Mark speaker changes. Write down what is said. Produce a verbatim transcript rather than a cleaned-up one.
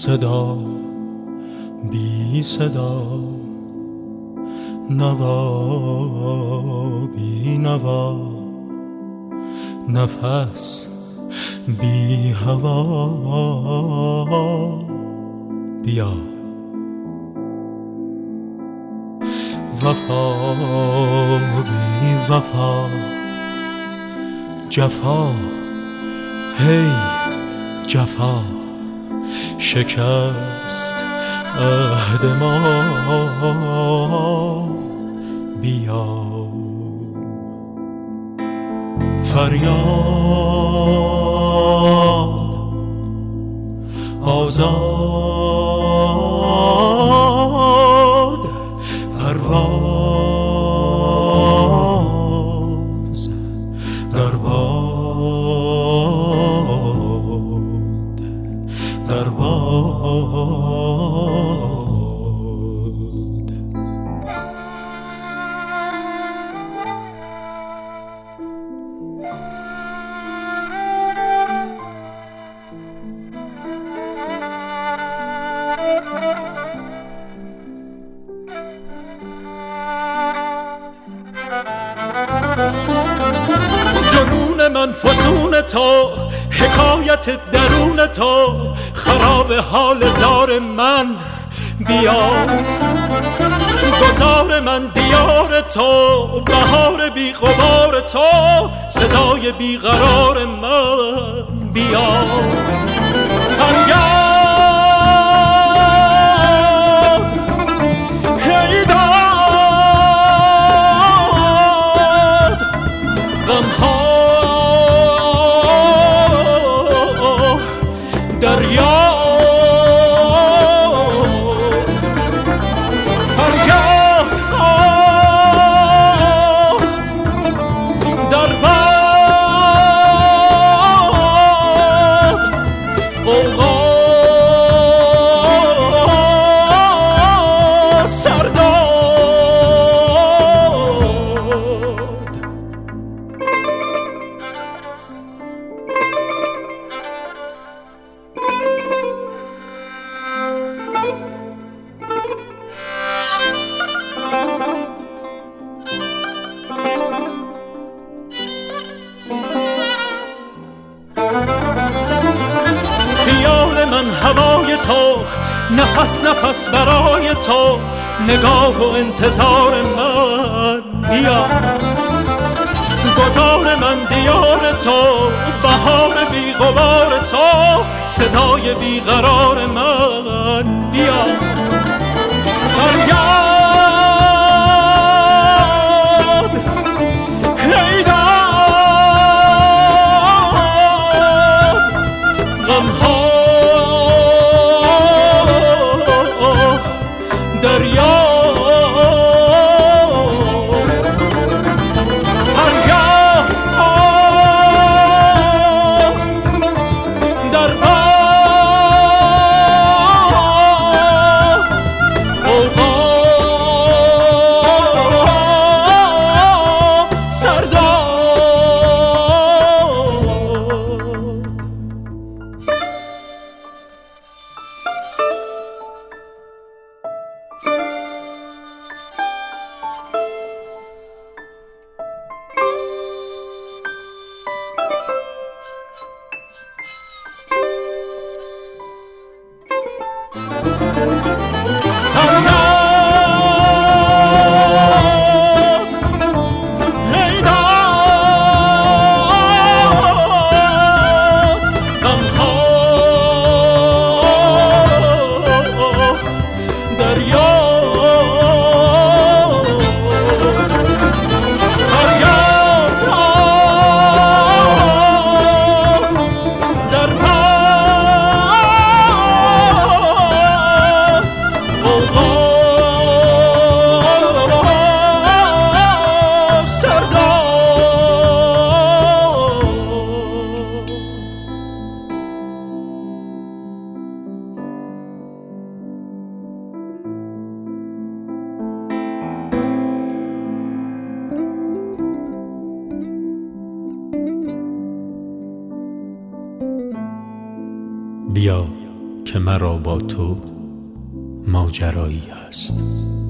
Speaker 1: صدا بی صدا، نوا بی نوا، نفس بی هوا. بیا وفا بی وفا، جفا هی جفا، شکست عهد ما. بیا فریاد آزاد، پرواز در باد، در باد. جنون من فسون تو، حکایت درون تو، خراب حال زار من. بیا گذار من دیار تو، بهار بی غبار تو، صدای بی قرار من. بیا فریاد هی داد، غمها دریا. هوای تو، نفس نفس برای تو، نگاه و انتظار من. بیا گذار من دیار تو، بهار بی غبار تو، صدای بی قرار من. بیا فریاد هی داد، غمها دریا. فریاد در باد، اوقات سرداد. که مرا با تو ماجرایی هست.